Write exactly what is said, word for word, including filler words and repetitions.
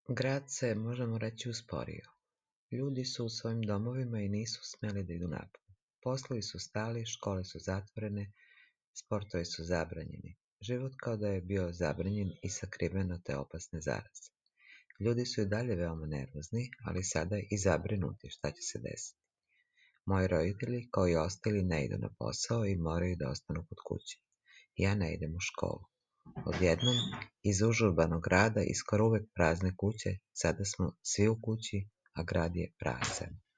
Grad se, možemo reći, usporio. Ljudi su u svojim domovima i nisu smeli da idu napolje. Poslovi su stali, škole su zatvorene, sportovi su zabranjeni. Život kao da je bio zabranjen i sakriven od te opasne zaraze. Ljudi su i dalje veoma nervozni, ali sada i zabrinuti šta će se desiti. Moji roditelji, kao i ostali, ne idu na posao i moraju da ostanu kod kuće. Ja ne idem u školu. Odjednom, iz užurbanog grada i skoro uvek prazne kuće, sada smo svi u kući, a grad je prazan.